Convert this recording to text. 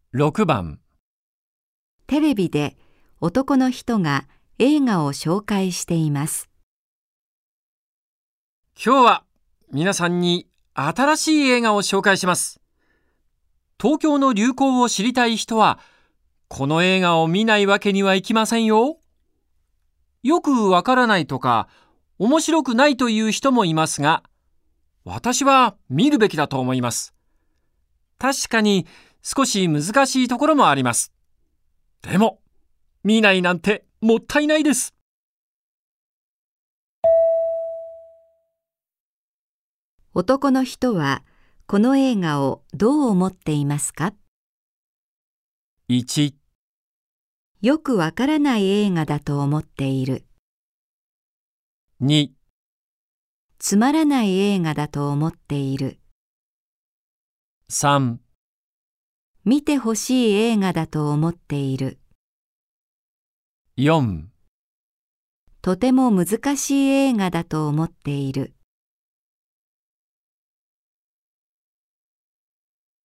6番。 テレビで男の人が映画を紹介しています。 今日は皆さんに新しい映画を紹介します。東京の流行を知りたい人は、この映画を見ないわけにはいきませんよ。よくわからないとか、面白くないという人もいますが、私は見るべきだと思います。確かに少し難しいところもあります。でも、見ないなんてもったいないです。 男の人はこの映画をどう思っていますか？ 1、 よくわからない映画だと思っている。 2、 つまらない映画だと思っている。 3、 見てほしい映画だと思っている。 4 とても難しい映画だと思っている。